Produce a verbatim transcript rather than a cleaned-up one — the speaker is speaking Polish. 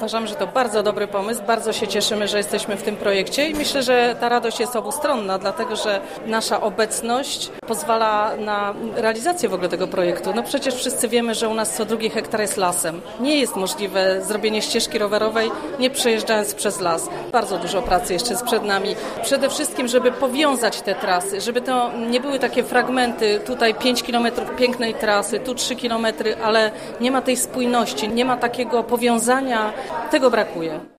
uważamy, że to bardzo dobry pomysł, bardzo się cieszymy, że jesteśmy w tym projekcie i myślę, że ta radość jest obustronna, dlatego że nasza obecność pozwala na realizację w ogóle tego projektu. No przecież wszyscy wiemy, że u nas co drugi hektar jest lasem. Nie jest możliwe zrobienie ścieżki rowerowej, nie przejeżdżając przez las. Bardzo dużo pracy jeszcze jest przed nami. Przede wszystkim, żeby powiązać te trasy, żeby to nie były takie fragmenty, tutaj pięć kilometrów pięknej trasy, tu trzy kilometry, ale nie ma tej spójności, nie ma takiego powiązania, tego brakuje.